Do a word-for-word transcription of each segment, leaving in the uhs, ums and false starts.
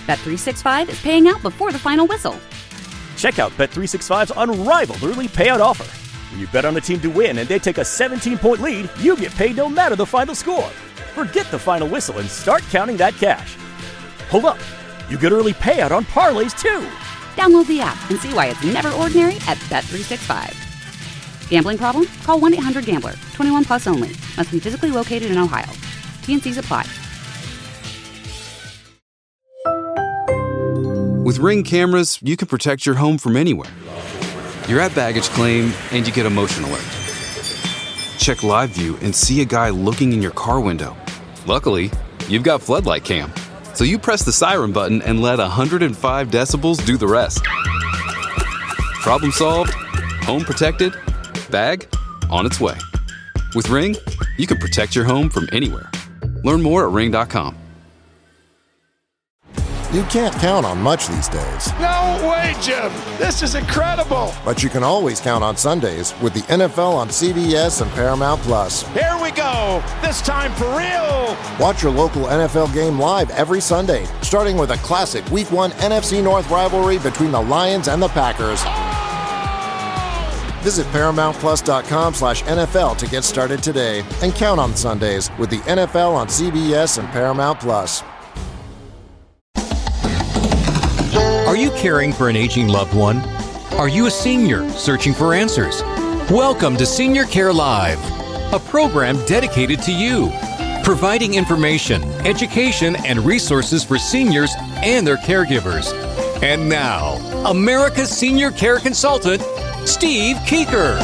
Bet three sixty-five is paying out before the final whistle. Check out Bet three sixty-five's unrivaled early payout offer. When you bet on a team to win and they take a seventeen-point lead, you get paid no matter the final score. Forget the final whistle and start counting that cash. Hold up. You get early payout on parlays, too. Download the app and see why it's never ordinary at Bet three sixty-five. Gambling problem? Call one eight hundred gambler. twenty-one plus only. Must be physically located in Ohio. T and C's apply. With Ring cameras, you can protect your home from anywhere. You're at baggage claim and you get a motion alert. Check live view and see a guy looking in your car window. Luckily, you've got Floodlight Cam. So you press the siren button and let one hundred five decibels do the rest. Problem solved, home protected, bag on its way. With Ring, you can protect your home from anywhere. Learn more at ring dot com. You can't count on much these days. No way, Jim! This is incredible! But you can always count on Sundays with the N F L on C B S and Paramount Plus. Here we go! This time for real! Watch your local N F L game live every Sunday, starting with a classic Week one N F C North rivalry between the Lions and the Packers. Oh! Visit paramount plus dot com slash N F L to get started today and count on Sundays with the N F L on C B S and Paramount Plus. Are you caring for an aging loved one? Are you a senior searching for answers? Welcome to Senior Care Live, a program dedicated to you, providing information, education, and resources for seniors and their caregivers. And now, America's Senior Care Consultant, Steve Keeker.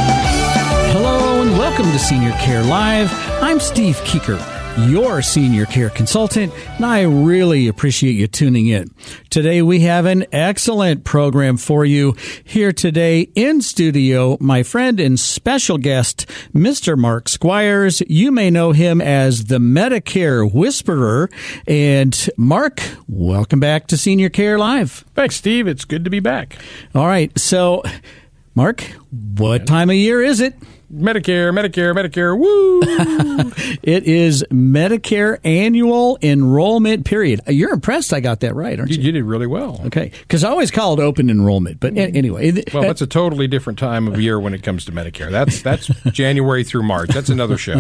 Hello and welcome to Senior Care Live. I'm Steve Keeker, your senior care consultant, and I really appreciate you tuning in. Today we have an excellent program for you. Here today in studio, my friend and special guest, Mister Mark Squires. You may know him as the Medicare Whisperer. And Mark, welcome back to Senior Care Live. Thanks, Steve. It's good to be back. All right. So, Mark, what time of year is it? Medicare, Medicare, Medicare, woo! It is Medicare annual enrollment period. You're impressed I got that right, aren't you? You, you did really well. Okay, because I always call it open enrollment, but anyway. Well, that's a totally different time of year when it comes to Medicare. That's that's January through March. That's another show.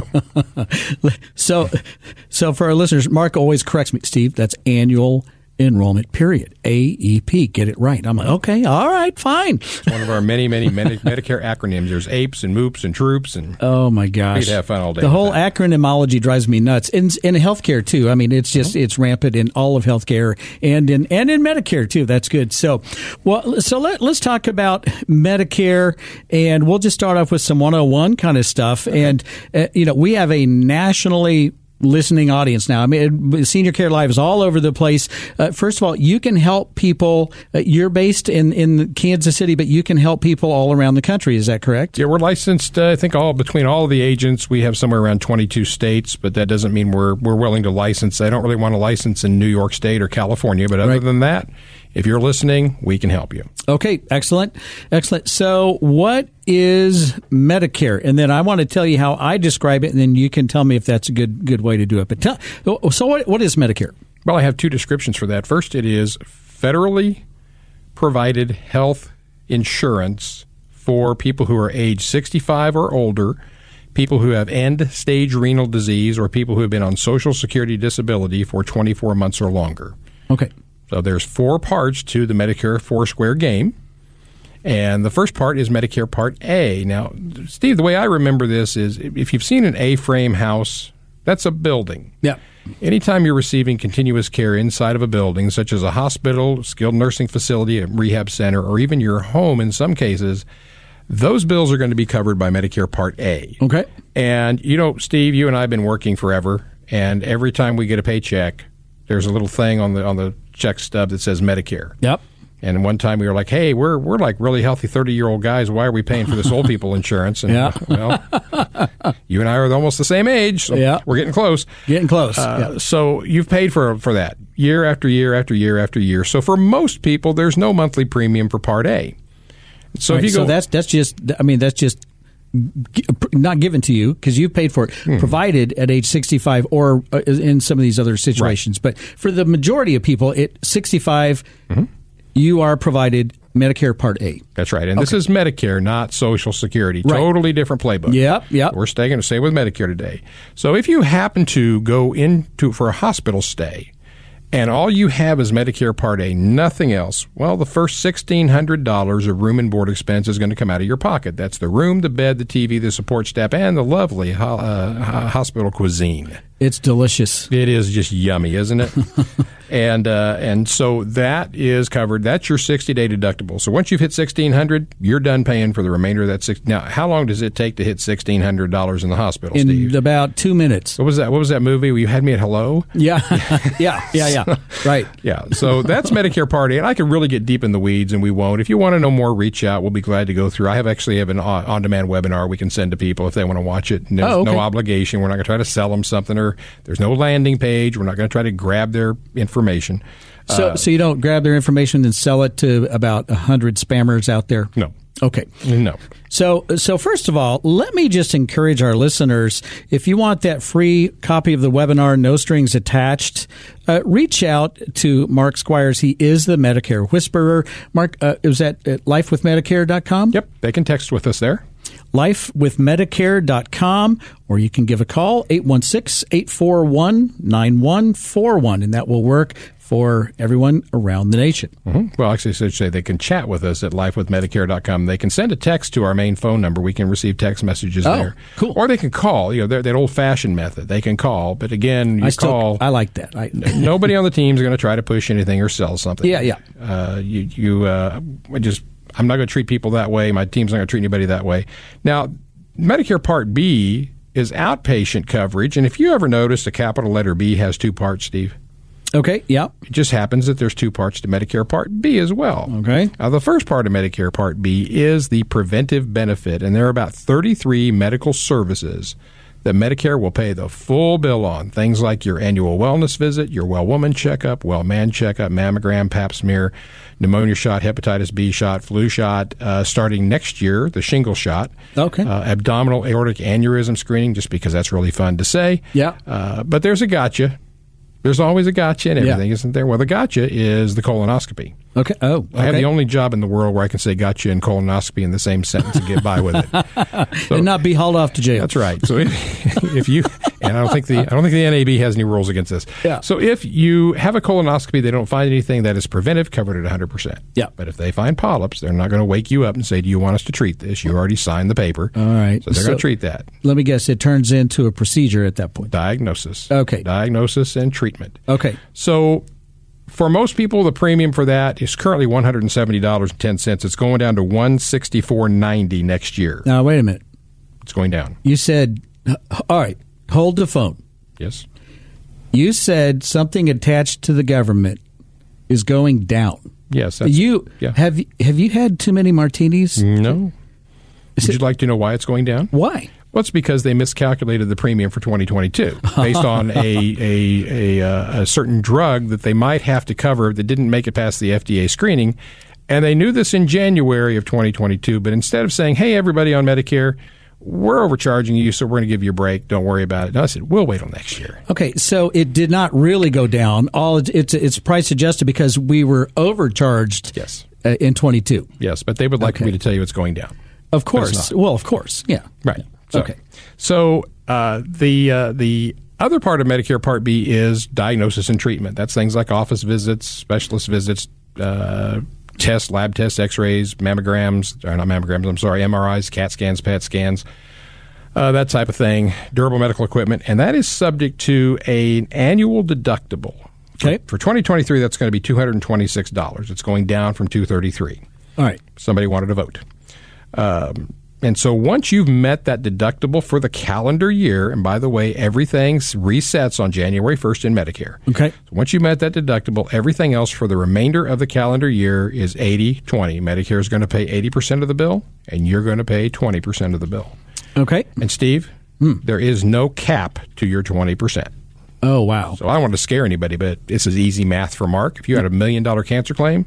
So, so for our listeners, Mark always corrects me, Steve, that's annual enrollment period, A E P. Get it right. I'm like, okay, all right, fine. It's one of our many, many Medi- Medicare acronyms. There's A P E S and MOOPS and TROOPS. And oh, my gosh. We'd have fun all day. The whole that. acronymology drives me nuts. In, in healthcare, too. I mean, it's just, mm-hmm. it's rampant in all of healthcare and in and in Medicare, too. That's good. So, well, so let, let's talk about Medicare, and we'll just start off with some one oh one kind of stuff. Okay. And, uh, you know, we have a nationally listening audience now. I mean, Senior Care Live is all over the place. Uh, first of all, you can help people. Uh, you're based in, in Kansas City, but you can help people all around the country. Is that correct? Yeah, we're licensed, uh, I think, all between all of the agents. We have somewhere around twenty-two states, but that doesn't mean we're we're willing to license. I don't really want to license in New York State or California, but other right. than that, if you're listening, we can help you. Okay, excellent. Excellent. So what is Medicare? And then I want to tell you how I describe it, and then you can tell me if that's a good good way to do it. But tell, so what what is Medicare? Well, I have two descriptions for that. First, it is federally provided health insurance for people who are age sixty-five or older, people who have end-stage renal disease, or people who have been on Social Security disability for twenty-four months or longer. Okay. So there's four parts to the Medicare four-square game. And the first part is Medicare Part A. Now, Steve, the way I remember this is if you've seen an A-frame house, that's a building. Yeah. Anytime you're receiving continuous care inside of a building, such as a hospital, skilled nursing facility, a rehab center, or even your home in some cases, those bills are going to be covered by Medicare Part A. Okay. And, you know, Steve, you and I have been working forever, and every time we get a paycheck, there's a little thing on the on the check stub that says Medicare. Yep. And one time we were like, hey, we're we're like really healthy thirty-year-old guys. Why are we paying for this old people insurance? And, yeah. well, you and I are almost the same age, so yeah. we're getting close. Getting close. Uh, yeah. So you've paid for for that year after year after year after year. So for most people, there's no monthly premium for Part A. So right, if you go, so that's that's just I mean that's just not given to you because you've paid for it, hmm. provided at age sixty-five or uh, in some of these other situations. Right. But for the majority of people, at sixty-five, mm-hmm. you are provided Medicare Part A. That's right. And okay. this is Medicare, not Social Security. Right. Totally different playbook. Yep, yep. We're staying to stay with Medicare today. So if you happen to go into for a hospital stay, and all you have is Medicare Part A, nothing else, well, the first sixteen hundred dollars of room and board expense is going to come out of your pocket. That's the room, the bed, the T V, the support staff, and the lovely uh, hospital cuisine. It's delicious. It is just yummy, isn't it? and uh, and so that is covered. That's your sixty-day deductible. So once you've hit sixteen hundred dollars, you're done paying for the remainder of that. Six, now, how long does it take to hit sixteen hundred dollars in the hospital, in Steve? about two minutes. What was that? What was that movie where you had me at hello? Yeah, yeah, yeah, yeah. Right. Yeah. So that's Medicare Part A, and I can really get deep in the weeds, and we won't. If you want to know more, reach out. We'll be glad to go through. I have actually have an on-demand webinar we can send to people if they want to watch it. And there's oh, okay. no obligation. We're not going to try to sell them something, or there's no landing page. We're not going to try to grab their information. So, uh, so you don't grab their information and sell it to about a hundred spammers out there? No. Okay. No. So, so first of all, let me just encourage our listeners, if you want that free copy of the webinar, no strings attached, uh, reach out to Mark Squires. He is the Medicare Whisperer. Mark, uh, is that at life with medicare dot com? Yep. They can text with us there. life with medicare dot com, or you can give a call, eight one six, eight four one, nine one four one, and that will work for everyone around the nation. Mm-hmm. Well, actually, I should say they can chat with us at life with medicare dot com. They can send a text to our main phone number. We can receive text messages oh, there. Cool. Or they can call. You know, that old-fashioned method. They can call, but again, you I still, call. I like that. I, nobody on the team is going to try to push anything or sell something. Yeah, yeah. Uh, you, you, uh, I just, I'm not going to treat people that way. My team's not going to treat anybody that way. Now, Medicare Part B is outpatient coverage, and if you ever noticed a capital letter B has two parts, Steve. Okay, yeah. It just happens that there's two parts to Medicare Part B as well. Okay. Now, the first part of Medicare Part B is the preventive benefit, and there are about thirty-three medical services that Medicare will pay the full bill on. Things like your annual wellness visit, your well woman checkup, well man checkup, mammogram, pap smear, pneumonia shot, hepatitis B shot, flu shot, uh, starting next year, the shingle shot. Okay. Uh, abdominal aortic aneurysm screening, just because that's really fun to say. Yeah. Uh, but there's a gotcha. There's always a gotcha in everything, yeah. isn't there? Well, the gotcha is the colonoscopy. Okay. Oh, okay. I have the only job in the world where I can say gotcha and colonoscopy in the same sentence and get by with it. So, and not be hauled off to jail. That's right. So if, if you and I don't think the I don't think the N A B has any rules against this. Yeah. So if you have a colonoscopy, they don't find anything that is preventive, covered at one hundred percent. Yeah. But if they find polyps, they're not going to wake you up and say, "Do you want us to treat this?" You already signed the paper. All right. So they're so, going to treat that. Let me guess. It turns into a procedure at that point. Diagnosis. Okay. Diagnosis and treatment. Okay. So for most people, the premium for that is currently one hundred seventy dollars and ten cents. It's going down to one hundred sixty-four dollars and ninety cents next year. Now, wait a minute. It's going down. You said, all right, hold the phone. Yes. You said something attached to the government is going down. Yes. That's, you yeah. have have you had too many martinis? No. Is Would it, you like to know why it's going down? Why? Well, it's because they miscalculated the premium for twenty twenty-two based on a a, a, a a certain drug that they might have to cover that didn't make it past the F D A screening. And they knew this in January of twenty twenty-two. But instead of saying, hey, everybody on Medicare, we're overcharging you, so we're going to give you a break. Don't worry about it. No, I said, we'll wait till next year. Okay, so it did not really go down. All it, it's it's price adjusted because we were overcharged. Yes. Uh, in twenty-two. Yes, but they would like okay. me to tell you it's going down. Of course. Well, of course. Yeah. Right. Yeah. So, okay. So uh, the uh, the other part of Medicare Part B is diagnosis and treatment. That's things like office visits, specialist visits, uh, tests, lab tests, X-rays, mammograms, or not mammograms, I'm sorry, M R Is, CAT scans, P E T scans, uh, that type of thing, durable medical equipment. And that is subject to an annual deductible. Okay. For, for twenty twenty-three, that's going to be two hundred twenty-six dollars. It's going down from two hundred thirty-three dollars. All right. Somebody wanted to vote. Um, and so once you've met that deductible for the calendar year, and by the way, everything resets on January first in Medicare. Okay. So once you met that deductible, everything else for the remainder of the calendar year is eighty twenty. Medicare is going to pay eighty percent of the bill, and you're going to pay twenty percent of the bill. Okay. And Steve, hmm. there is no cap to your twenty percent. Oh, wow. So I don't want to scare anybody, but this is easy math for Mark. If you had a million dollar cancer claim,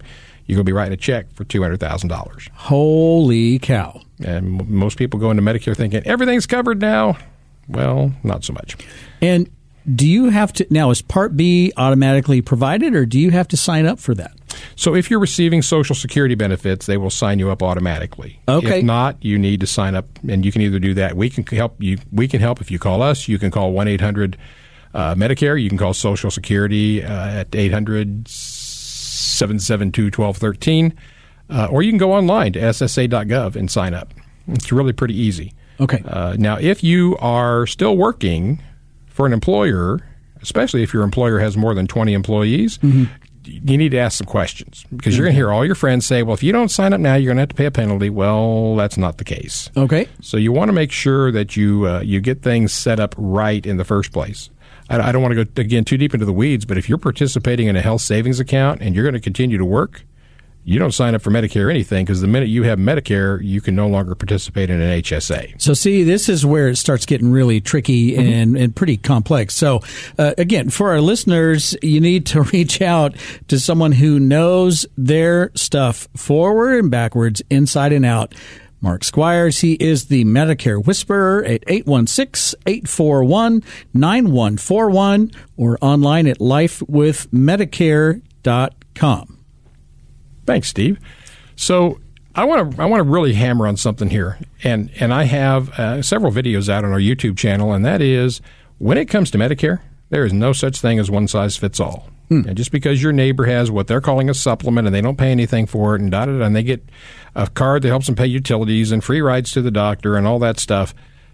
you're going to be writing a check for two hundred thousand dollars. Holy cow. And m- most people go into Medicare thinking, everything's covered now. Well, not so much. And do you have to, now is Part B automatically provided, or do you have to sign up for that? So if you're receiving Social Security benefits, they will sign you up automatically. Okay. If not, you need to sign up, and you can either do that. We can help you. We can help if you call us. You can call one eight hundred Medicare. You can call Social Security uh, at eight hundred seven seven two one two one three, uh, or you can go online to S S A dot gov and sign up. It's really pretty easy. Okay. Uh, now, if you are still working for an employer, especially if your employer has more than twenty employees, mm-hmm. you need to ask some questions, because mm-hmm. you're going to hear all your friends say, well, if you don't sign up now, you're going to have to pay a penalty. Well, that's not the case. Okay. So you want to make sure that you uh, you get things set up right in the first place. I, I don't want to go, again, too deep into the weeds, but if you're participating in a health savings account and you're going to continue to work, you don't sign up for Medicare or anything, because the minute you have Medicare, you can no longer participate in an H S A. So, see, this is where it starts getting really tricky mm-hmm. and, and pretty complex. So, uh, again, for our listeners, you need to reach out to someone who knows their stuff forward and backwards, inside and out. Mark Squires, he is the Medicare Whisperer at eight one six, eight four one, nine one four one or online at life with medicare dot com. Thanks, Steve. So I want to I want to really hammer on something here, and and I have uh, several videos out on our YouTube channel, and that is, when it comes to Medicare, there is no such thing as one size fits all. Hmm. And just because your neighbor has what they're calling a supplement and they don't pay anything for it, and da da da, and they get a card that helps them pay utilities and free rides to the doctor and all that stuff,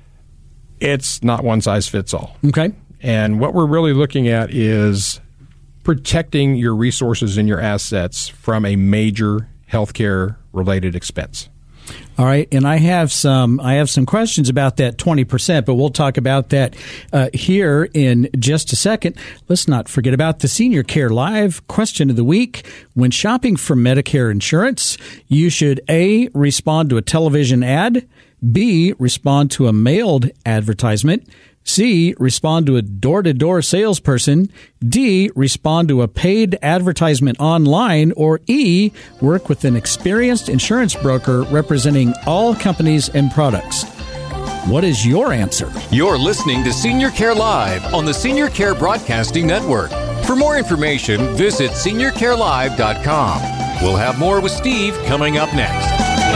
it's not one size fits all. Okay. And what we're really looking at is protecting your resources and your assets from a major healthcare related expense. All right, and I have some I have some questions about that twenty percent, but we'll talk about that uh, here in just a second. Let's not forget about the Senior Care Live question of the week. When shopping for Medicare insurance, you should A, respond to a television ad, B, respond to a mailed advertisement, C, respond to a door-to-door salesperson, D, respond to a paid advertisement online, or E, work with an experienced insurance broker representing all companies and products. What is your answer? You're listening to Senior Care Live on the Senior Care Broadcasting Network. For more information, visit senior care live dot com. We'll have more with Steve coming up next.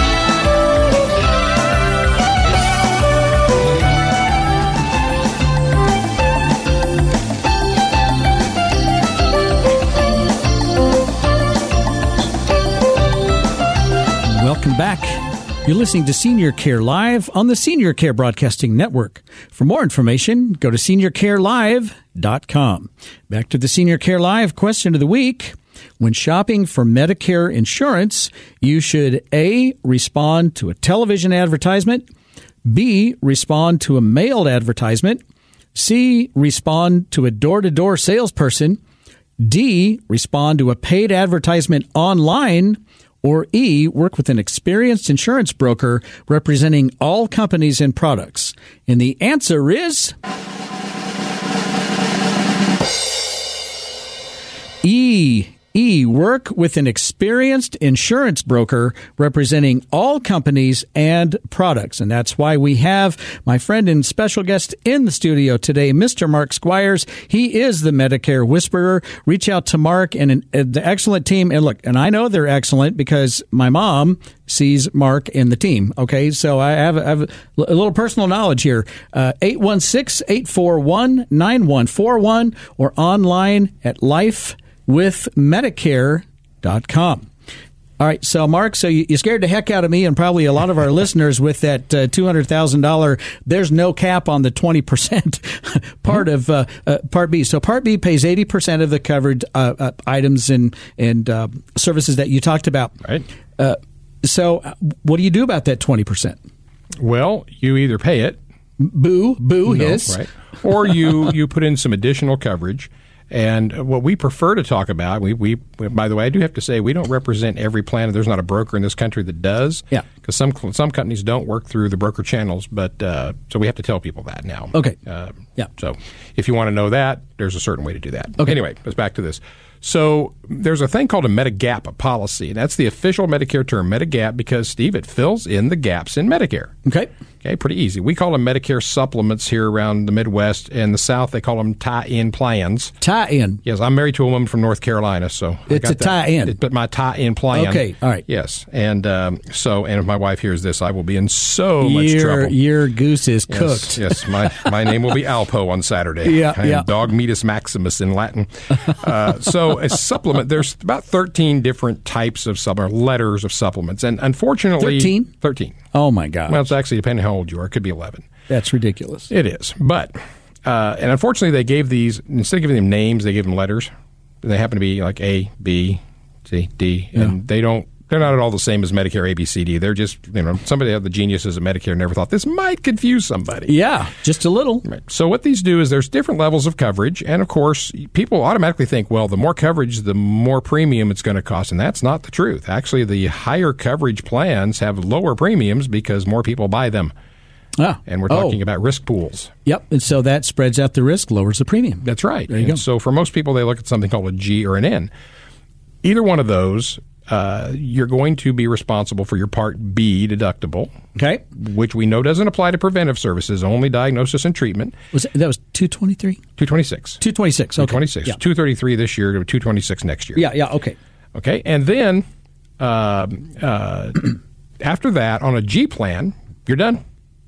Welcome back. You're listening to Senior Care Live on the Senior Care Broadcasting Network. For more information, go to senior care live dot com. Back to the Senior Care Live question of the week. When shopping for Medicare insurance, you should A, respond to a television advertisement, B, respond to a mailed advertisement, C, respond to a door-to-door salesperson, D, respond to a paid advertisement online, or E, work with an experienced insurance broker representing all companies and products. And the answer is E. E, work with an experienced insurance broker representing all companies and products. And that's why we have my friend and special guest in the studio today, Mister Mark Squires. He is the Medicare Whisperer. Reach out to Mark and an, uh, the excellent team. And look, and I know they're excellent because my mom sees Mark and the team. Okay, so I have, I have a little personal knowledge here. Uh, eight one six, eight four one, nine one four one or online at life with medicare dot com. All right, so Mark, so you, you scared the heck out of me and probably a lot of our listeners with that uh, two hundred thousand dollars, there's no cap on the twenty percent part of uh, uh, Part B. So Part B pays eighty percent of the covered uh, uh, items and, and uh, services that you talked about. Right. Uh, so what do you do about that twenty percent? Well, you either pay it. Boo, boo, no, hiss. Right. Or you, you put in some additional coverage. And what we prefer to talk about, we, we, by the way, I do have to say we don't represent every plan. There's not a broker in this country that does. Yeah. Because some some companies don't work through the broker channels, but uh, so we have to tell people that now. Okay. Uh, yeah. So if you want to know that, there's a certain way to do that. Okay. Anyway, let's back to this. So there's a thing called a Medigap policy. That's the official Medicare term, Medigap, because, Steve, it fills in the gaps in Medicare. Okay. Okay, pretty easy. We call them Medicare supplements here around the Midwest. In the South, they call them tie-in plans. Tie-in. Yes, I'm married to a woman from North Carolina, so it's I got a that. tie-in. It, but my tie-in plan. Okay, all right. Yes, and um, so, and if my wife hears this, I will be in so much your, trouble. Your goose is Yes, cooked. yes, my my name will be Alpo on Saturday. Yeah, I am yeah. Dog Meatus Maximus in Latin. Uh, so a supplement, there's about thirteen different types of supplements, letters of supplements, and unfortunately, thirteen? thirteen. Oh my God! Well, it's actually depending how old you are. It could be eleven. That's ridiculous. It is, but uh, and unfortunately, they gave these instead of giving them names, they gave them letters. They happen to be like A, B, C, D, and Yeah. they don't. They're not at all the same as Medicare A, B, C, D. They're just, you know, somebody had the geniuses at Medicare never thought this might confuse somebody. Yeah, just a little. Right. So what these do is there's different levels of coverage, and of course, people automatically think, well, the more coverage, the more premium it's going to cost, and that's not the truth. Actually, the higher coverage plans have lower premiums because more people buy them, Ah. and we're talking oh. about risk pools. Yep, and so that spreads out the risk, lowers the premium. That's right. There you and go. So for most people, they look at something called a G or an N. Either one of those, uh, you're going to be responsible for your Part B deductible, Okay. which we know doesn't apply to preventive services, only diagnosis and treatment. Was it, that was two twenty-three? two twenty-six. two twenty-six. Okay. two twenty-six. Yeah. two thirty-three this year to two twenty-six next year. Yeah, yeah, okay. Okay, and then uh, uh, after that, on a G plan, you're done.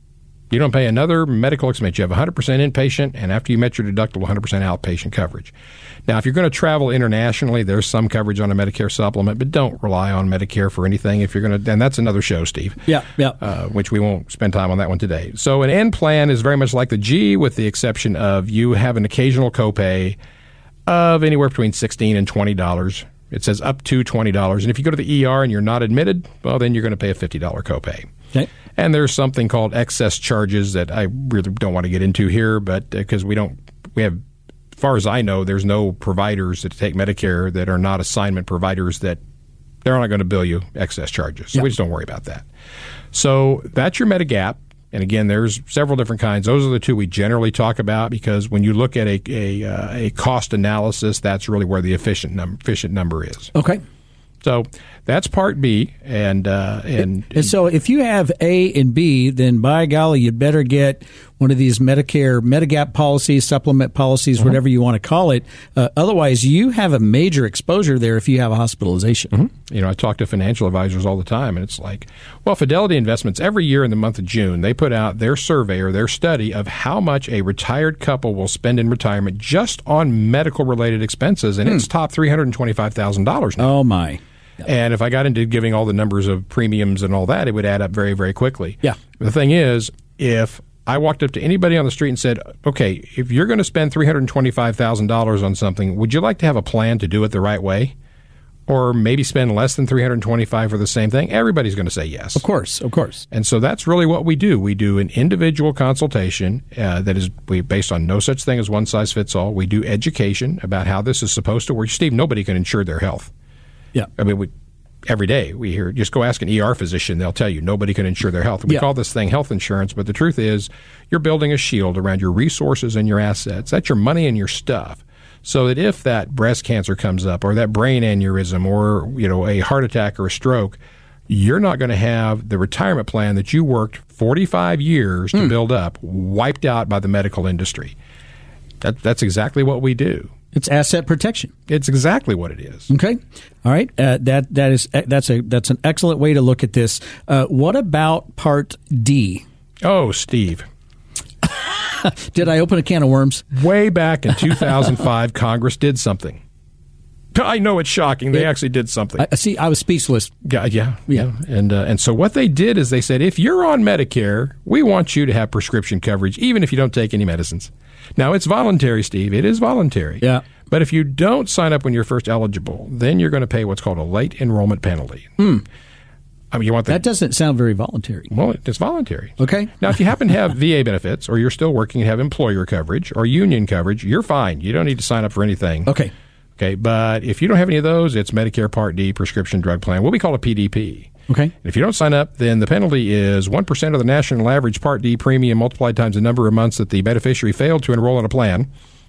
You don't pay another medical expense. You have one hundred percent inpatient, and after you met your deductible, one hundred percent outpatient coverage. Now, if you're going to travel internationally, there's some coverage on a Medicare supplement, but don't rely on Medicare for anything. If you're going to, and that's another show, Steve. Yeah, yeah. Uh, which we won't spend time on that one today. So an N plan is very much like the G, with the exception of you have an occasional copay of anywhere between sixteen dollars and twenty dollars. It says up to twenty dollars. And if you go to the E R and you're not admitted, well, then you're going to pay a fifty dollars copay. Okay. And there's something called excess charges that I really don't want to get into here, but because uh, we don't, we have, as far as I know, there's no providers that take Medicare that are not assignment providers that they're not going to bill you excess charges. So Yeah. we just don't worry about that. So that's your Medigap. And again, there's several different kinds. Those are the two we generally talk about because when you look at a a, uh, a cost analysis, that's really where the efficient num- efficient number is. Okay. So that's Part B, and uh, and And so if you have A and B, then by golly, you better get one of these Medicare, Medigap policies, supplement policies, Mm-hmm. whatever you want to call it. Uh, otherwise, you have a major exposure there if you have a hospitalization. Mm-hmm. You know, I talk to financial advisors all the time, and it's like, well, Fidelity Investments, every year in the month of June, they put out their survey or their study of how much a retired couple will spend in retirement just on medical-related expenses, and Hmm. it's top three hundred twenty-five thousand dollars now. Oh, my. And if I got into giving all the numbers of premiums and all that, it would add up very, very quickly. Yeah. The thing is, if I walked up to anybody on the street and said, okay, if you're going to spend three hundred twenty-five thousand dollars on something, would you like to have a plan to do it the right way? Or maybe spend less than three hundred twenty-five dollars for the same thing? Everybody's going to say yes. Of course, of course. And so that's really what we do. We do an individual consultation uh, that is we, based on no such thing as one size fits all. We do education about how this is supposed to work. Steve, nobody can insure their health. Yeah. I mean, we, every day we hear, just go ask an E R physician, they'll tell you nobody can insure their health. We Yeah. call this thing health insurance, but the truth is you're building a shield around your resources and your assets. That's your money and your stuff. So that if that breast cancer comes up or that brain aneurysm or, you know, a heart attack or a stroke, you're not going to have the retirement plan that you worked forty-five years to Mm. build up wiped out by the medical industry. That, that's exactly what we do. It's asset protection. It's exactly what it is. Okay, all right. Uh, that that is that's a that's an excellent way to look at this. Uh, what about Part D? Oh, Steve. Did I open a can of worms? Way back in two thousand five, Congress did something. I know it's shocking. They It- actually did something. I see. I was speechless. Yeah, yeah, Yeah. And uh, and so what they did is they said, if you're on Medicare, we want you to have prescription coverage, even if you don't take any medicines. Now, it's voluntary, Steve. It is voluntary. Yeah. But if you don't sign up when you're first eligible, then you're going to pay what's called a late enrollment penalty. Hmm. I mean, you want the, That doesn't sound very voluntary. well, it's voluntary. Okay. Now, if you happen to have V A benefits, or you're still working and have employer coverage or union coverage, you're fine. You don't need to sign up for anything. Okay. Okay, but if you don't have any of those, it's Medicare Part D, prescription drug plan, what we call a P D P. Okay. And if you don't sign up, then the penalty is one percent of the national average Part D premium multiplied times the number of months that the beneficiary failed to enroll in a plan.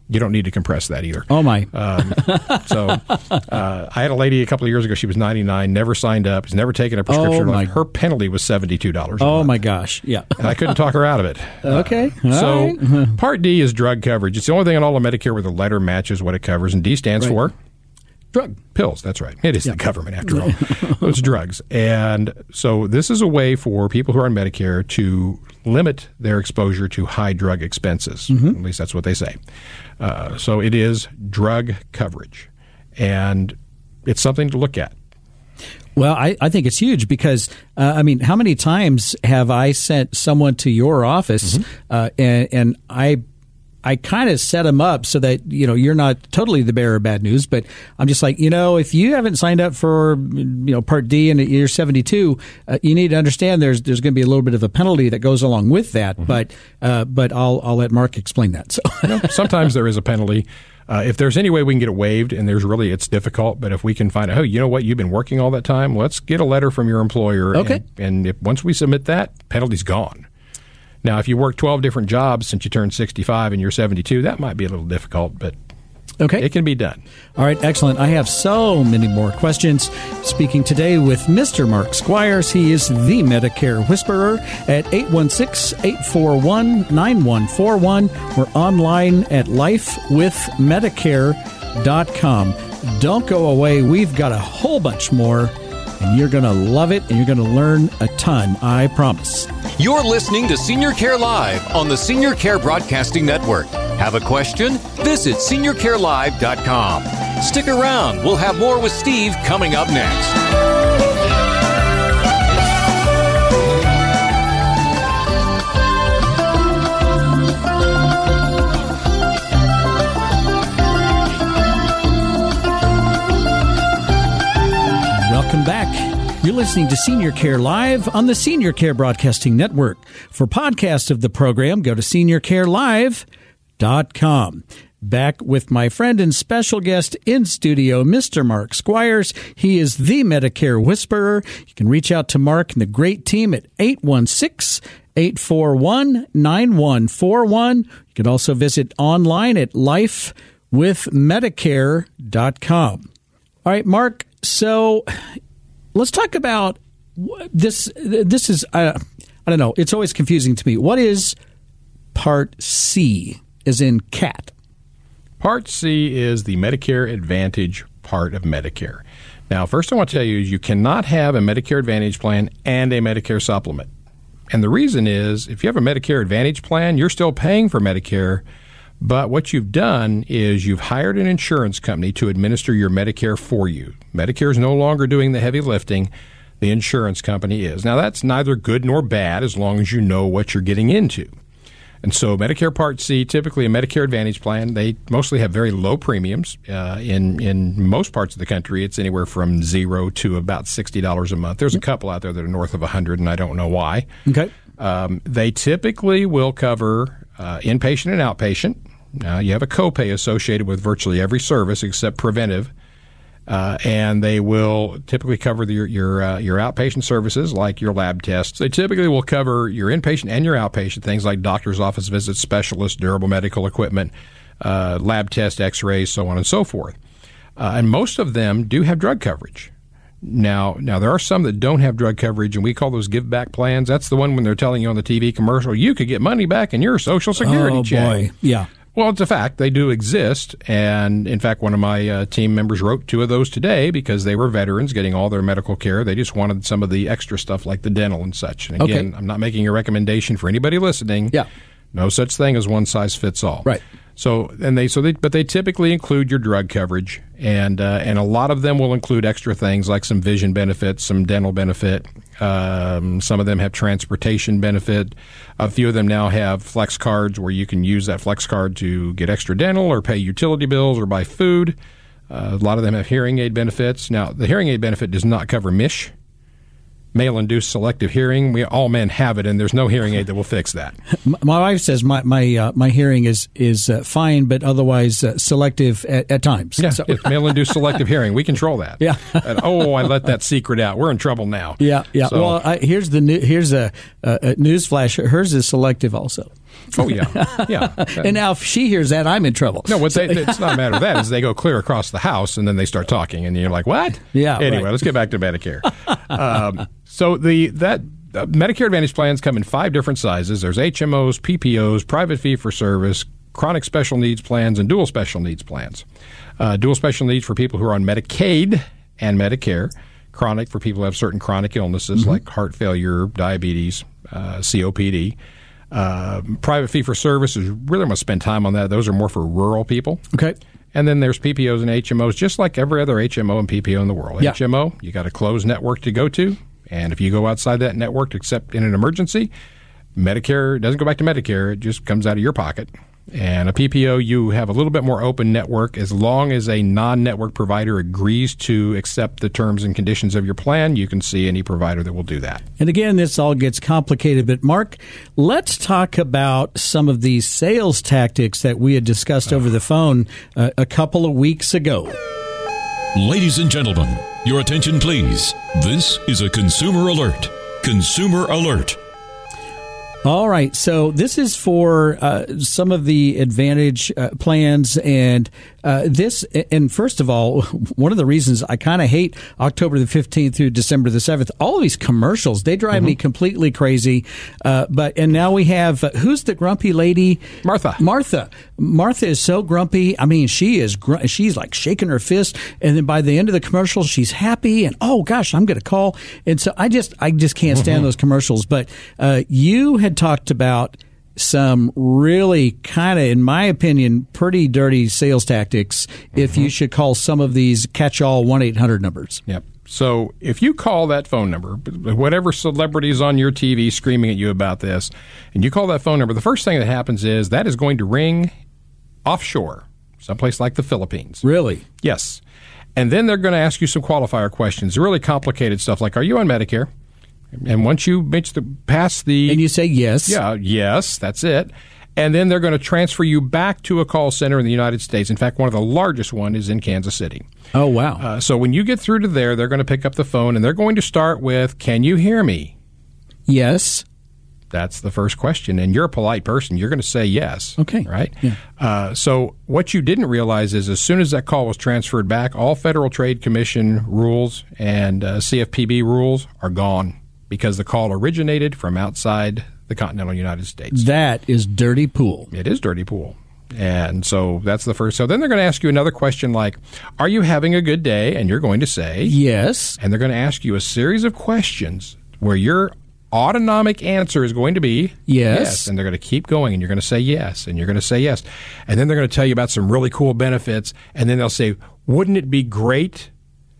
You don't need to compress that either. Oh, my. Um, so uh, I had a lady a couple of years ago. She was ninety-nine, never signed up, has never taken a prescription. Oh, my. Her penalty was seventy-two dollars a Oh, month. my gosh. Yeah. And I couldn't talk her out of it. Okay. Uh, All so right. Part D is drug coverage. It's the only thing in all of Medicare where the letter matches what it covers, and D stands Right. for? Drug. Pills, that's right. It is the government, after all. It's drugs. And so this is a way for people who are on Medicare to limit their exposure to high drug expenses. Mm-hmm. At least that's what they say. Uh, so it is drug coverage. And it's something to look at. Well, I, I think it's huge because, uh, I mean, how many times have I sent someone to your office mm-hmm. uh, and, and I I kind of set them up so that, you know, you're not totally the bearer of bad news, but I'm just like, you know, if you haven't signed up for, you know, Part D and you're seventy-two, uh, you need to understand there's there's going to be a little bit of a penalty that goes along with that. Mm-hmm. But uh, but I'll I'll let Mark explain that. So you know, sometimes there is a penalty. Uh, if there's any way we can get it waived, and there's really, it's difficult, but if we can find out, oh, you know what, you've been working all that time, let's get a letter from your employer. Okay. And, and if, once we submit that, penalty's gone. Now, if you work twelve different jobs since you turned sixty-five and you're seventy-two, that might be a little difficult, but okay. It can be done. All right, excellent. I have so many more questions. Speaking today with Mister Mark Squires. He is the Medicare Whisperer at eight one six, eight four one, nine one four one. We're online at life with medicare dot com. Don't go away. We've got a whole bunch more, and you're going to love it, and you're going to learn a ton, I promise. You're listening to Senior Care Live on the Senior Care Broadcasting Network. Have a question? Visit senior care live dot com. Stick around. We'll have more with Steve coming up next. Welcome back. You're listening to Senior Care Live on the Senior Care Broadcasting Network. For podcasts of the program, go to senior care live dot com. Back with my friend and special guest in studio, Mister Mark Squires. He is the Medicare Whisperer. You can reach out to Mark and the great team at eight one six, eight four one, nine one four one. You can also visit online at life with medicare dot com. All right, Mark, so let's talk about this. This is, uh, I don't know, it's always confusing to me. What is Part C, as in cat? Part C is the Medicare Advantage part of Medicare. Now, first I want to tell you is you cannot have a Medicare Advantage plan and a Medicare supplement. And the reason is if you have a Medicare Advantage plan, you're still paying for Medicare, but what you've done is you've hired an insurance company to administer your Medicare for you. Medicare is no longer doing the heavy lifting. The insurance company is. Now, that's neither good nor bad as long as you know what you're getting into. And so Medicare Part C, typically a Medicare Advantage plan, they mostly have very low premiums. Uh, in in most parts of the country, it's anywhere from zero to about sixty dollars a month. There's a couple out there that are north of one hundred dollars, and I don't know why. Okay. Um, they typically will cover uh, inpatient and outpatient. Now, you have a copay associated with virtually every service except preventive. Uh, and they will typically cover the, your your, uh, your outpatient services like your lab tests. They typically will cover your inpatient and your outpatient things like doctor's office visits, specialists, durable medical equipment, uh, lab tests, x-rays, so on and so forth. Uh, and most of them do have drug coverage. Now, now there are some that don't have drug coverage, and we call those give-back plans. That's the one when they're telling you on the T V commercial, you could get money back in your Social Security oh, check. Boy. Yeah. Well, it's a fact. They do exist. And, in fact, one of my uh, team members wrote two of those today because they were veterans getting all their medical care. They just wanted some of the extra stuff like the dental and such. And, again, okay. I'm not making a recommendation for anybody listening. Yeah. No such thing as one size fits all. Right. So, and they, so they, but they typically include your drug coverage, and uh, and a lot of them will include extra things like some vision benefits, some dental benefit. Um, some of them have transportation benefit. A few of them now have flex cards where you can use that flex card to get extra dental or pay utility bills or buy food. Uh, a lot of them have hearing aid benefits. Now, the hearing aid benefit does not cover M I S H. Male-induced selective hearing. We all men have it, and there's no hearing aid that will fix that. My wife says my my uh, my hearing is is uh, fine, but otherwise uh, selective at, at times. Yeah, so. It's male-induced selective hearing. We control that. Yeah. And, oh, I let that secret out. We're in trouble now. Yeah, yeah. So, well, I, here's the new, here's a, a, a news flash. Hers is selective also. Oh, yeah. Yeah. And now if she hears that, I'm in trouble. No, what they, it's not a matter of that. Is they go clear across the house, and then they start talking, and you're like, what? Yeah. Anyway, right. let's get back to Medicare. um, so the that uh, Medicare Advantage plans come in five different sizes. There's H M Os, P P Os, private fee-for-service, chronic special needs plans, and dual special needs plans. Uh, dual special needs for people who are on Medicaid and Medicare. Chronic for people who have certain chronic illnesses mm-hmm. like heart failure, diabetes, uh, C O P D. Uh, private fee-for-service is really going to spend time on that. Those are more for rural people. Okay. And then there's P P Os and H M Os, just like every other H M O and P P O in the world. Yeah. H M O, you got a closed network to go to, and if you go outside that network, except in an emergency, Medicare doesn't go back to Medicare. It just comes out of your pocket. And a P P O, you have a little bit more open network. As long as a non-network provider agrees to accept the terms and conditions of your plan, you can see any provider that will do that. And again, this all gets complicated. But, Mark, let's talk about some of these sales tactics that we had discussed over the phone uh, a couple of weeks ago. Ladies and gentlemen, your attention, please. This is a consumer alert. Consumer alert. All right, so this is for uh, some of the Advantage uh, plans, and uh, this, and first of all, one of the reasons I kind of hate October the fifteenth through December the seventh, all of these commercials, they drive mm-hmm. me completely crazy. Uh, but and now we have uh, who's the grumpy lady? Martha. Martha. Martha is so grumpy. I mean, she is gr- she's like shaking her fist, and then by the end of the commercial, she's happy, and oh gosh, I'm going to call. And so I just I just can't stand mm-hmm. those commercials. But uh, you had talked about some really kind of, in my opinion, pretty dirty sales tactics mm-hmm. if you should call some of these catch-all one eight hundred numbers. Yep. So if you call that phone number, whatever celebrity's on your T V screaming at you about this, and you call that phone number, the first thing that happens is that is going to ring offshore, someplace like the Philippines. Really? Yes. And then they're going to ask you some qualifier questions, really complicated stuff like, are you on Medicare? And once you reach the, pass the... And you say yes. Yeah, yes, that's it. And then they're going to transfer you back to a call center in the United States. In fact, one of the largest one is in Kansas City. Oh, wow. Uh, so when you get through to there, they're going to pick up the phone, and they're going to start with, can you hear me? Yes. That's the first question. And you're a polite person. You're going to say yes. Okay. Right? Yeah. Uh, so what you didn't realize is as soon as that call was transferred back, all Federal Trade Commission rules and uh, C F P B rules are gone because the call originated from outside the continental United States. That is dirty pool. It is dirty pool. And so that's the first. So then they're going to ask you another question like, are you having a good day? And you're going to say yes. And they're going to ask you a series of questions where your autonomic answer is going to be yes. yes. And they're going to keep going, and you're going to say yes, and you're going to say yes. And then they're going to tell you about some really cool benefits, and then they'll say, wouldn't it be great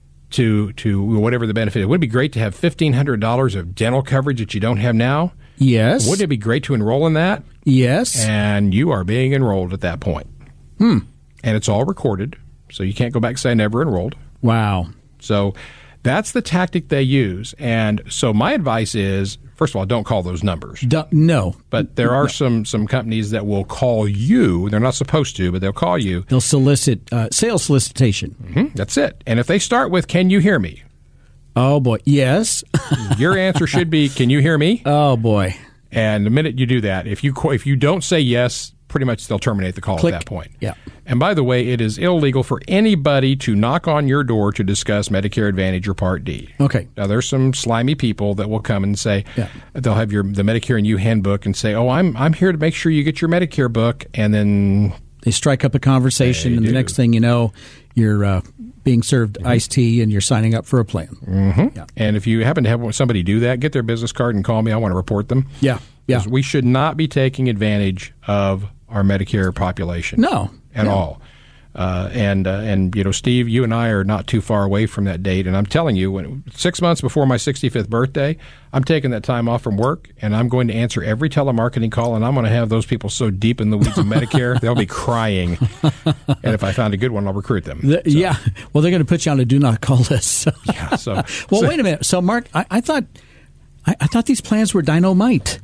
to, to whatever the benefit is, wouldn't it be great to have fifteen hundred dollars of dental coverage that you don't have now? Yes. Wouldn't it be great to enroll in that? Yes. And you are being enrolled at that point. Hmm. And it's all recorded, so you can't go back and say I never enrolled. Wow. So that's the tactic they use. And so my advice is, first of all, don't call those numbers. Do, no. But there are no. some, some companies that will call you. They're not supposed to, but they'll call you. They'll solicit, uh, sales solicitation. Mm-hmm. That's it. And if they start with, can you hear me? Oh, boy. Yes. Your answer should be, can you hear me? Oh, boy. And the minute you do that, if you if you don't say yes, pretty much they'll terminate the call Click. at that point. Yeah. And by the way, it is illegal for anybody to knock on your door to discuss Medicare Advantage or Part D. Okay. Now, there's some slimy people that will come and say, yeah. they'll have your the Medicare and You handbook and say, oh, I'm I'm here to make sure you get your Medicare book. And then they strike up a conversation, and do. the next thing you know, you're uh, being served mm-hmm. iced tea and you're signing up for a plan. Mm-hmm. Yeah. And if you happen to have somebody do that, get their business card and call me. I want to report them. Yeah. Yeah. We should not be taking advantage of our Medicare population. No. At no. all. Uh, and, uh, and you know, Steve, you and I are not too far away from that date. And I'm telling you, when six months before my sixty-fifth birthday, I'm taking that time off from work, and I'm going to answer every telemarketing call, and I'm going to have those people so deep in the weeds of Medicare, they'll be crying. And if I found a good one, I'll recruit them. The, so. Yeah. Well, they're going to put you on a do not call list. So. Yeah. So. well, so, wait a minute. So, Mark, I, I thought I, I thought these plans were dynamite.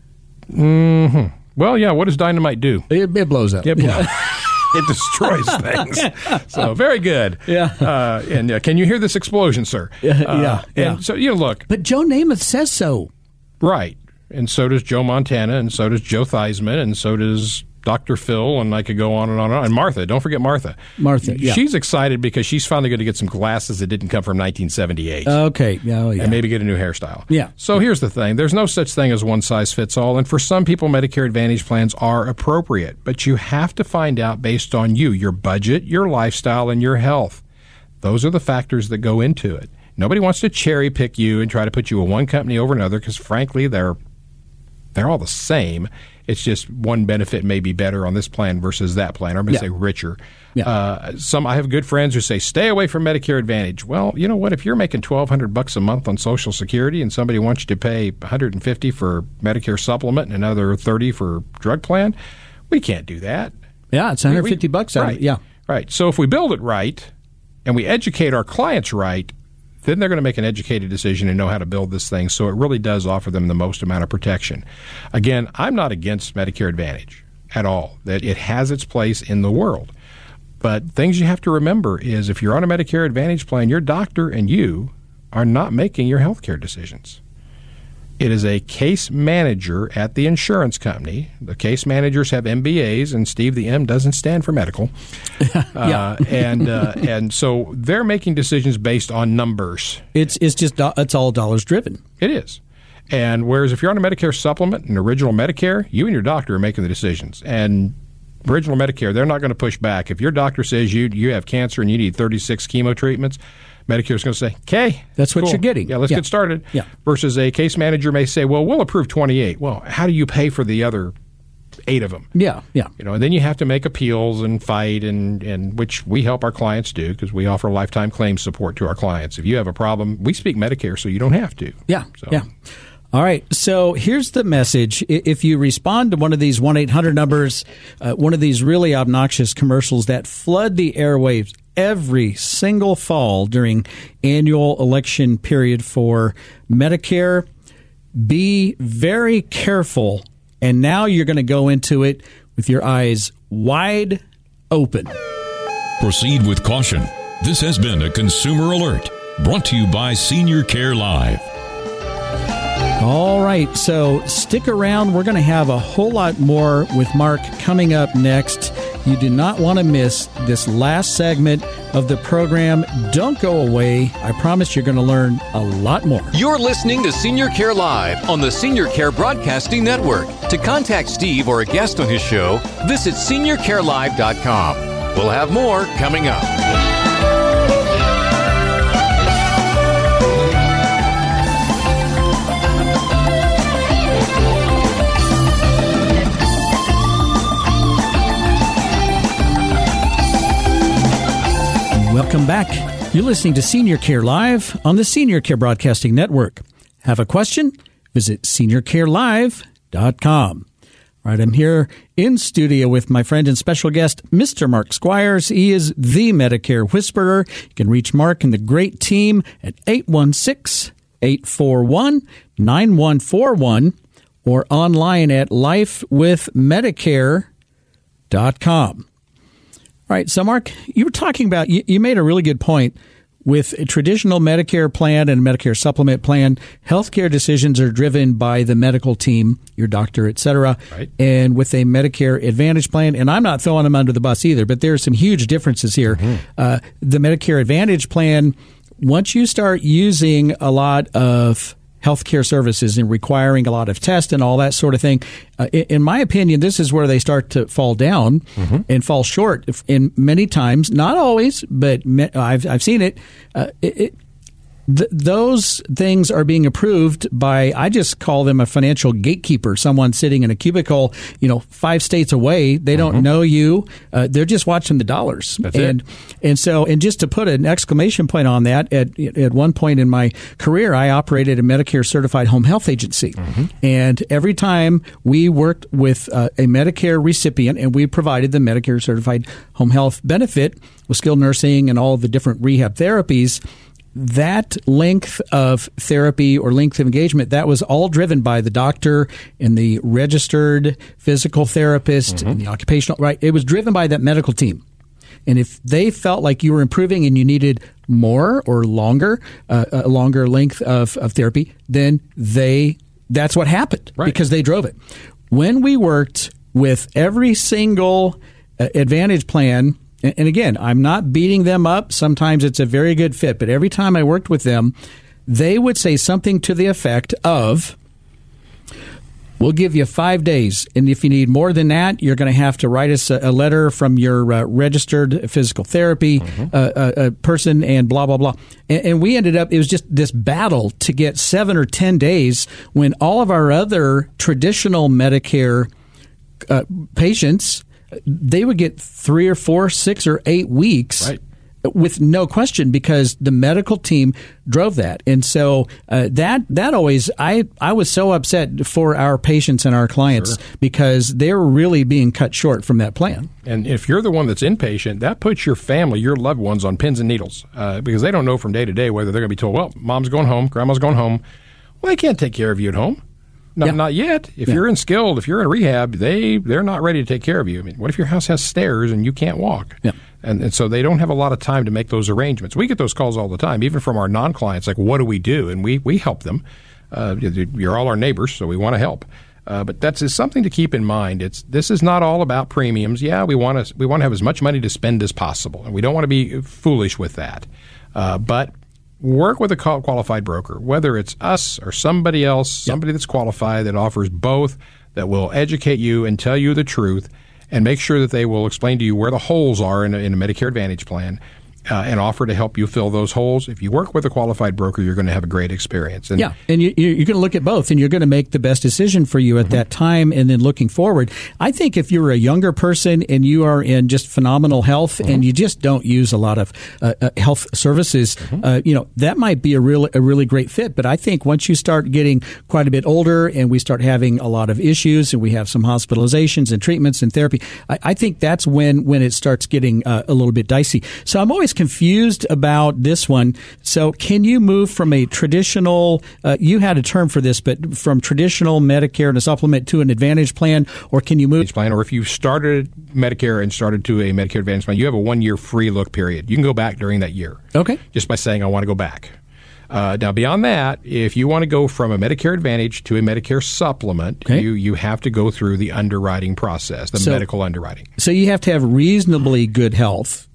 Mm-hmm. Well, yeah. What does dynamite do? It, it blows up. It blows. Yeah. It destroys things. So very good. Yeah. Uh, and uh, can you hear this explosion, sir? Yeah. Uh, yeah. And so, you know, look. But Joe Namath says so. Right. and so does Joe Montana, and so does Joe Theismann, and so does Doctor Phil, and I could go on and on and on. And Martha, don't forget Martha. Martha, yeah. She's excited because she's finally going to get some glasses that didn't come from nineteen seventy-eight. Okay. Oh, yeah. And maybe get a new hairstyle. Yeah. So here's the thing. There's no such thing as one size fits all. And for some people, Medicare Advantage plans are appropriate. But you have to find out based on you, your budget, your lifestyle, and your health. Those are the factors that go into it. Nobody wants to cherry pick you and try to put you in one company over another because, frankly, they're they're all the same. It's just one benefit may be better on this plan versus that plan, or I'm going to Yeah. say richer. Yeah. Uh, some I have good friends who say, stay away from Medicare Advantage. Well, you know what? If you're making twelve hundred bucks a month on Social Security and somebody wants you to pay one hundred fifty for Medicare supplement and another thirty for drug plan, we can't do that. Yeah, it's one hundred fifty We- we- bucks out of right, it. Yeah. Right. So if we build it right and we educate our clients right, then they're going to make an educated decision and know how to build this thing. So it really does offer them the most amount of protection. Again, I'm not against Medicare Advantage at all. That it has its place in the world. But things you have to remember is if you're on a Medicare Advantage plan, your doctor and you are not making your health care decisions. It is a case manager at the insurance company. The case managers have M B As, and Steve, the M doesn't stand for medical. uh, and uh, and so they're making decisions based on numbers. It's it's just do- it's all dollars driven. It is. And whereas if you're on a Medicare supplement and original Medicare, you and your doctor are making the decisions. And original Medicare, they're not going to push back. If your doctor says you you have cancer and you need thirty-six chemo treatments, Medicare's going to say, okay. That's what cool. you're getting. Yeah, let's Yeah. get started. Yeah. Versus a case manager may say, well, we'll approve twenty-eight. Well, how do you pay for the other eight of them? Yeah, yeah. You know, and then you have to make appeals and fight, and, and which we help our clients do because we offer lifetime claims support to our clients. If you have a problem, we speak Medicare, so you don't have to. Yeah, So. yeah. All right, so here's the message. I- If you respond to one of these one eight hundred numbers, uh, one of these really obnoxious commercials that flood the airwaves every single fall during annual election period for Medicare, be very careful. And now you're going to go into it with your eyes wide open. Proceed with caution. This has been a Consumer Alert brought to you by Senior Care Live. All right, so stick around. We're going to have a whole lot more with Mark coming up next. You do not want to miss this last segment of the program. Don't go away. I promise you're going to learn a lot more. You're listening to Senior Care Live on the Senior Care Broadcasting Network. To contact Steve or a guest on his show, visit senior care live dot com. We'll have more coming up. Welcome back. You're listening to Senior Care Live on the Senior Care Broadcasting Network. Have a question? Visit senior care live dot com. All right, I'm here in studio with my friend and special guest, Mister Mark Squires. He is the Medicare Whisperer. You can reach Mark and the great team at eight one six, eight four one, nine one four one or online at life with medicare dot com. All right, so Mark, you were talking about, you, you made a really good point. With a traditional Medicare plan and Medicare supplement plan, healthcare decisions are driven by the medical team, your doctor, et cetera. Right. And with a Medicare Advantage plan, and I'm not throwing them under the bus either, but there are some huge differences here. Mm-hmm. Uh, the Medicare Advantage plan, once you start using a lot of healthcare services and requiring a lot of tests and all that sort of thing. Uh, in, in my opinion, this is where they start to fall down mm-hmm. and fall short. In many times, not always, but me, I've I've seen it. Uh, it, it th- those things are being approved by, I just call them a financial gatekeeper, someone sitting in a cubicle, you know, five states away. They don't mm-hmm. know you. Uh, they're just watching the dollars. That's and, it. And so, and just to put an exclamation point on that, at at one point in my career, I operated a Medicare certified home health agency. Mm-hmm. And every time we worked with uh, a Medicare recipient and we provided the Medicare certified home health benefit with skilled nursing and all the different rehab therapies, that length of therapy or length of engagement, that was all driven by the doctor and the registered physical therapist mm-hmm. and the occupational, right? It was driven by that medical team. And if they felt like you were improving and you needed more or longer, uh, a longer length of, of therapy, then they that's what happened Right. because they drove it. When we worked with every single uh, Advantage plan, and, and again, I'm not beating them up. Sometimes it's a very good fit, but every time I worked with them, they would say something to the effect of, we'll give you five days, and if you need more than that, you're going to have to write us a, a letter from your uh, registered physical therapy mm-hmm. uh, uh, uh, person and blah, blah, blah. And, and we ended up, it was just this battle to get seven or ten days when all of our other traditional Medicare uh, patients, they would get three or four, six or eight weeks. Right. With no question, because the medical team drove that. And so uh, that that always, I, I was so upset for our patients and our clients sure. because they were really being cut short from that plan. And if you're the one that's inpatient, that puts your family, your loved ones on pins and needles uh, because they don't know from day to day whether they're going to be told, well, mom's going home, grandma's going home. Well, they can't take care of you at home. Not, yeah. not yet. If yeah. you're in skilled, if you're in rehab, they, they're not ready to take care of you. I mean, what if your house has stairs and you can't walk? Yeah. And, and so they don't have a lot of time to make those arrangements. We get those calls all the time, even from our non-clients, like, what do we do? And we, we help them. Uh, you're all our neighbors, so we want to help. Uh, but that's is something to keep in mind. It's This is not all about premiums. Yeah, we want to we want to have as much money to spend as possible, and we don't want to be foolish with that. Uh, but work with a qualified broker, whether it's us or somebody else, somebody yep. that's qualified that offers both, that will educate you and tell you the truth, and make sure that they will explain to you where the holes are in a, in a Medicare Advantage plan. Uh, and offer to help you fill those holes. If you work with a qualified broker, you're going to have a great experience. And yeah, and you, you're going to look at both, and you're going to make the best decision for you at mm-hmm. that time. And then looking forward, I think if you're a younger person and you are in just phenomenal health mm-hmm. and you just don't use a lot of uh, uh, health services, mm-hmm. uh, you know, that might be a real a really great fit. But I think once you start getting quite a bit older and we start having a lot of issues and we have some hospitalizations and treatments and therapy, I, I think that's when when it starts getting uh, a little bit dicey. So I'm always confused about this one. So can you move from a traditional, uh, you had a term for this, but from traditional Medicare and a supplement to an Advantage plan, or can you move? Plan, or if you started Medicare and started to a Medicare Advantage plan, you have a one-year free look period. You can go back during that year. Okay. Just by saying, I want to go back. Uh, now, beyond that, if you want to go from a Medicare Advantage to a Medicare supplement, okay. you, you have to go through the underwriting process, the so, medical underwriting. So you have to have reasonably good health.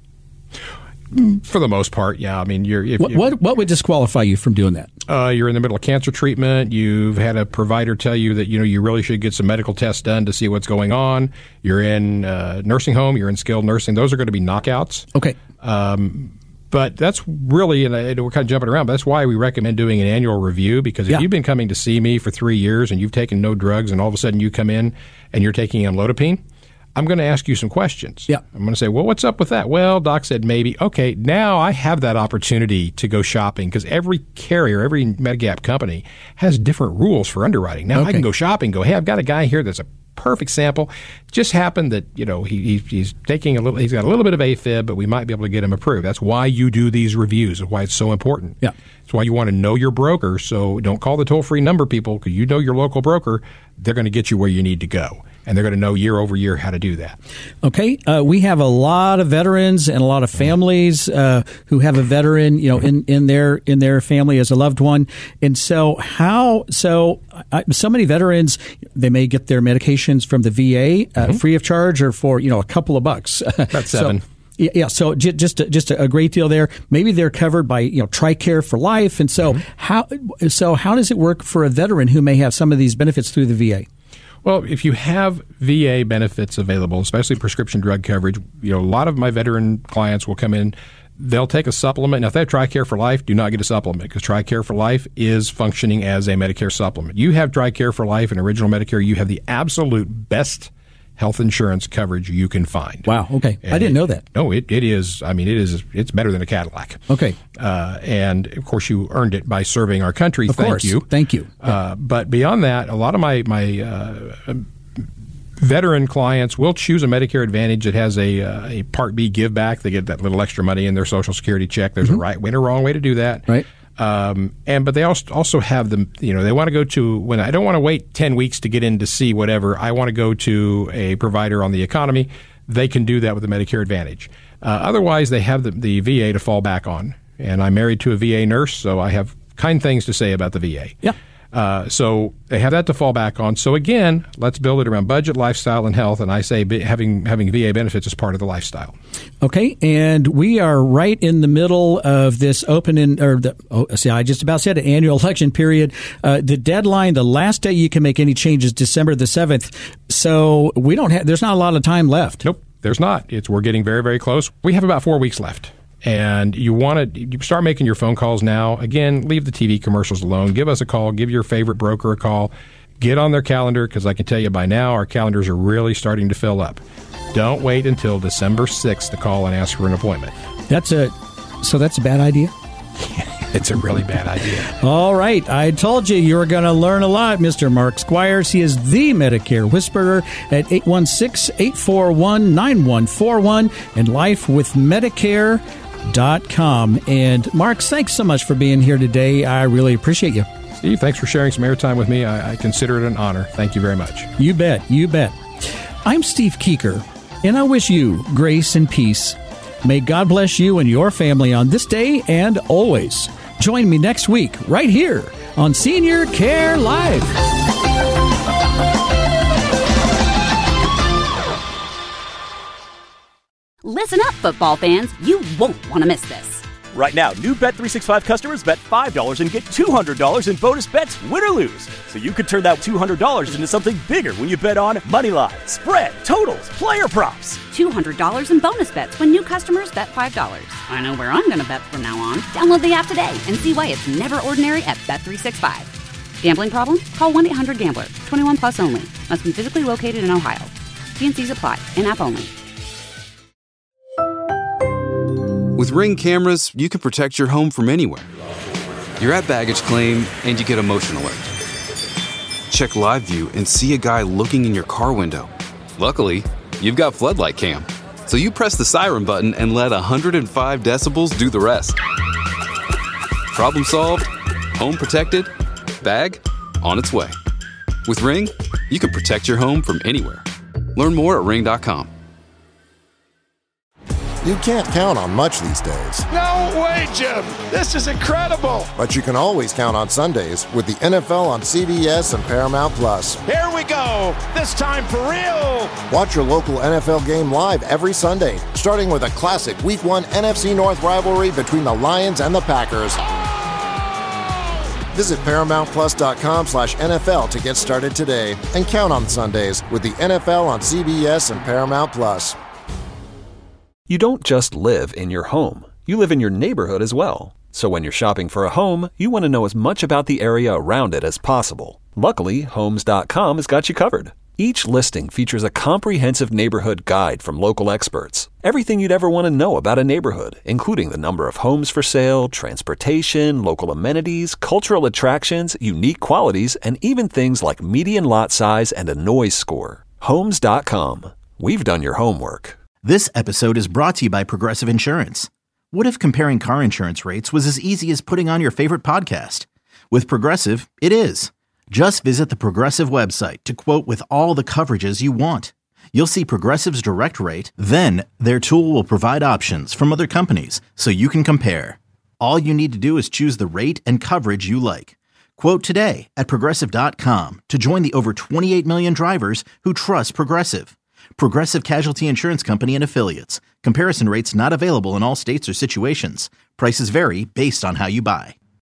For the most part, yeah. I mean, you're. If, what, what what would disqualify you from doing that? Uh, you're in the middle of cancer treatment. You've had a provider tell you that you know you really should get some medical tests done to see what's going on. You're in uh, nursing home. You're in skilled nursing. Those are going to be knockouts. Okay. Um, but that's really, and we're kind of jumping around, but that's why we recommend doing an annual review, because if yeah. you've been coming to see me for three years and you've taken no drugs, and all of a sudden you come in and you're taking amlodipine, I'm going to ask you some questions. Yeah. I'm going to say, well, what's up with that? Well, doc said maybe. Okay, now I have that opportunity to go shopping, because every carrier, every Medigap company has different rules for underwriting. Now okay. I can go shopping, go, hey, I've got a guy here that's a perfect sample. Just happened that, you know, he, he he's taking a little, he's got a little bit of AFib, but we might be able to get him approved. That's why you do these reviews, and why it's so important. Yeah. That's why you want to know your broker. So don't call the toll-free number, people, because you know your local broker. They're going to get you where you need to go. And they're going to know year over year how to do that. Okay, uh, we have a lot of veterans and a lot of families uh, who have a veteran, you know, in, in their in their family as a loved one. And so, how? So, uh, so many veterans, they may get their medications from the V A uh, mm-hmm. free of charge, or for you know a couple of bucks. About seven. So, yeah, so just a, just a great deal there. Maybe they're covered by you know TRICARE for life, and so mm-hmm. how so how does it work for a veteran who may have some of these benefits through the V A? Well, if you have V A benefits available, especially prescription drug coverage, you know, a lot of my veteran clients will come in. They'll take a supplement. Now, if they have TRICARE for Life, do not get a supplement, because TRICARE for Life is functioning as a Medicare supplement. You have TRICARE for Life and Original Medicare, you have the absolute best health insurance coverage you can find. Wow. Okay. And I didn't it, know that. No, it, it is. I mean, it is. It's better than a Cadillac. Okay. Uh, and of course, you earned it by serving our country. Of Thank course. you. Thank you. Uh, yeah. But beyond that, a lot of my my uh, veteran clients will choose a Medicare Advantage that has a uh, a Part B give back. They get that little extra money in their Social Security check. There's mm-hmm. a right way and a wrong way to do that. Right. Um, and but they also also have them. You know, they want to go to when I don't want to wait ten weeks to get in to see whatever. I want to go to a provider on the economy. They can do that with the Medicare Advantage. Uh, otherwise, they have the, the V A to fall back on. And I'm married to a V A nurse, so I have kind things to say about the V A. Yeah. Uh, so they have that to fall back on. So again, let's build it around budget, lifestyle, and health. And I say be, having having V A benefits is part of the lifestyle. Okay, and we are right in the middle of this open in, or the, oh, see, I just about said it, annual election period. Uh, the deadline, the last day you can make any changes, December the seventh. So we don't have, there's not a lot of time left. Nope, there's not. It's we're getting very, very close. We have about four weeks left. And you want to you start making your phone calls now. Again, leave the T V commercials alone. Give us a call. Give your favorite broker a call. Get on their calendar, because I can tell you by now our calendars are really starting to fill up. Don't wait until December sixth to call and ask for an appointment. That's a so that's a bad idea? It's a really bad idea. All right. I told you you were going to learn a lot, Mister Mark Squires. He is the Medicare Whisperer at eight one six, eight four one, nine one four one and life with medicare dot com. And Mark, thanks so much for being here today. I really appreciate you. Steve, thanks for sharing some airtime with me. I, I consider it an honor. Thank you very much. You bet. You bet. I'm Steve Keeker, and I wish you grace and peace. May God bless you and your family on this day and always. Join me next week right here on Senior Care Live. Listen up, football fans. You won't want to miss this. Right now, new Bet three sixty-five customers bet five dollars and get two hundred dollars in bonus bets, win or lose. So you could turn that two hundred dollars into something bigger when you bet on money line, spread, totals, player props. two hundred dollars in bonus bets when new customers bet five dollars. I know where I'm going to bet from now on. Download the app today and see why it's never ordinary at Bet three sixty-five. Gambling problem? Call one eight hundred gambler. twenty-one plus only. Must be physically located in Ohio. T and C's apply. In-app only. With Ring cameras, you can protect your home from anywhere. You're at baggage claim and you get a motion alert. Check live view and see a guy looking in your car window. Luckily, you've got floodlight cam. So you press the siren button and let one hundred five decibels do the rest. Problem solved, home protected, bag on its way. With Ring, you can protect your home from anywhere. Learn more at ring dot com. You can't count on much these days. No way, Jim. This is incredible. But you can always count on Sundays with the N F L on C B S and Paramount Plus. Here we go. This time for real. Watch your local N F L game live every Sunday, starting with a classic Week one N F C North rivalry between the Lions and the Packers. Visit paramount plus dot com slash N F L to get started today and count on Sundays with the N F L on C B S and Paramount Plus. You don't just live in your home. You live in your neighborhood as well. So when you're shopping for a home, you want to know as much about the area around it as possible. Luckily, homes dot com has got you covered. Each listing features a comprehensive neighborhood guide from local experts. Everything you'd ever want to know about a neighborhood, including the number of homes for sale, transportation, local amenities, cultural attractions, unique qualities, and even things like median lot size and a noise score. homes dot com. We've done your homework. This episode is brought to you by Progressive Insurance. What if comparing car insurance rates was as easy as putting on your favorite podcast? With Progressive, it is. Just visit the Progressive website to quote with all the coverages you want. You'll see Progressive's direct rate, then their tool will provide options from other companies so you can compare. All you need to do is choose the rate and coverage you like. Quote today at progressive dot com to join the over twenty-eight million drivers who trust Progressive. Progressive Casualty Insurance Company and Affiliates. Comparison rates not available in all states or situations. Prices vary based on how you buy.